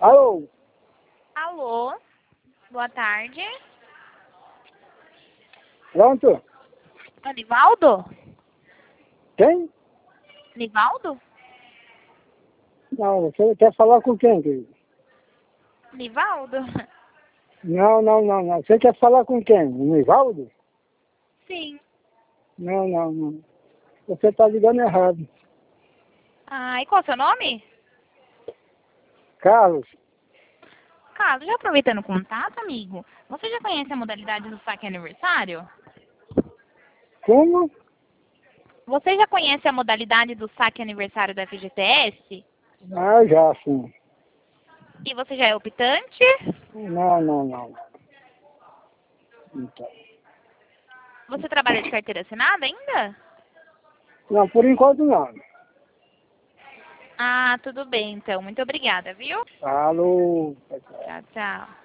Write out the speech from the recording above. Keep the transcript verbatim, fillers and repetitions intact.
Alô? Alô, boa tarde. Pronto? É Nivaldo? Quem? Nivaldo? Não, você quer falar com quem, querido? Nivaldo? Não, não, não, não. Você quer falar com quem? O Nivaldo? Sim. Não, não, não. Você está ligando errado. Ah, e qual é o seu nome? Carlos? Carlos, já aproveitando o contato, amigo, você já conhece a modalidade do saque aniversário? Como? Você já conhece a modalidade do saque aniversário da F G T S? Ah, já, sim. E você já é optante? Não, não, não. Então. Você trabalha de carteira assinada ainda? Não, por enquanto não. Ah, tudo bem, então. Muito obrigada, viu? Alô? Tchau, tchau.